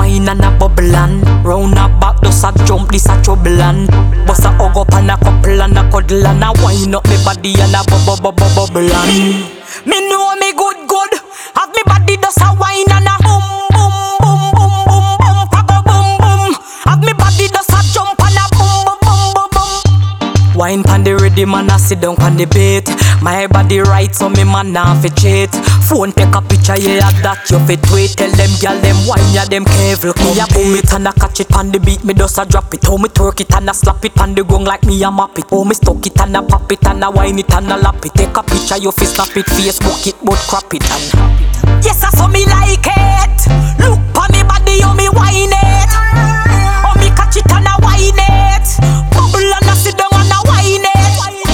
wine and a bubble and round a back does a jump, this a trouble and bust a hug up and a couple and a cuddle and a wine up me body and a bubble and me know me good have me body does a wine and a boom boom boom boom boom boom pago boom boom have me body does a jump and a boom boom boom boom boom. Wine pan the rhythm and I sit down pan the beat. My body right so me man nah fi cheat. Phone take a picture, yeah that you fit tweet. Tell them gyal them wine, yeah them careful. Me a boom it and I catch it pan the beat. Me just a drop it. How me twerk it and I slap it pan the gong like me a map it. How me stuck it and I pop it and I wine it and I lap it. Take a picture, you fi snap it, Facebook it, but crap it and yes I saw me like it. Look pa me body, how me wine it. How me catch it and I wine it. Bubble and I sit down and I wine it.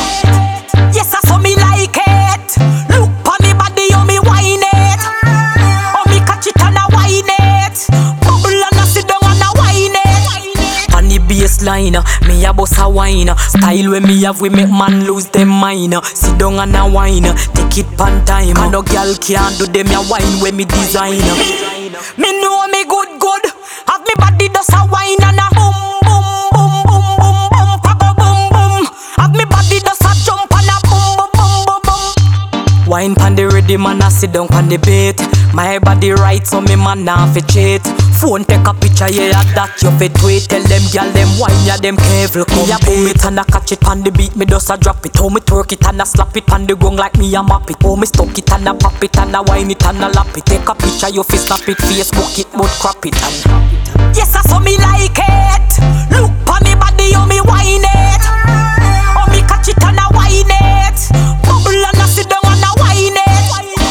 Yes I saw me like it. Look pa me body, how me wine it. How me catch it and I wine it. Bubble and I sit down and I wine it. On the baseline, me a boss a wine. Style when me have we make man lose them mind. Sit down and a wine, take it pan time. And no girl can't do them a wine when me design. Me know me good, have me body does a wine and a boom boom boom boom boom boom pago boom boom. Have me body does a jump and a boom boom boom boom boom. Wine pan the rhythm and I sit down pan the beat. My body right so me man nah fi cheat. Phone take a picture, yeah that you fit tweet. Tell them gyal them wine, yeah them careful. Me a boom it and I catch it pan the beat. Me just a drop it. How me twerk it and I slap it pan the gong like me a map it. How me stuck it and I pop it and I wine it and I lap it. Take a picture, you fi snap it, Facebook it, but crap it and yes I saw me like it. Look pa me body, how me wine it. How me catch it and I wine it. Bubble and I sit down and I wine it.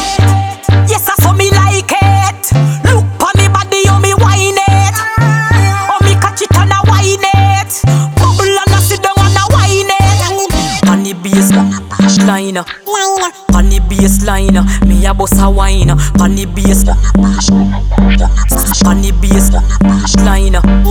Yes I saw me like it. Look pa me body, how me wine it. How me catch it and I wine it. Bubble and I sit down and I wine it. On the baseline, on the baseline, me a boss a wine. On the baseline, on the baseline.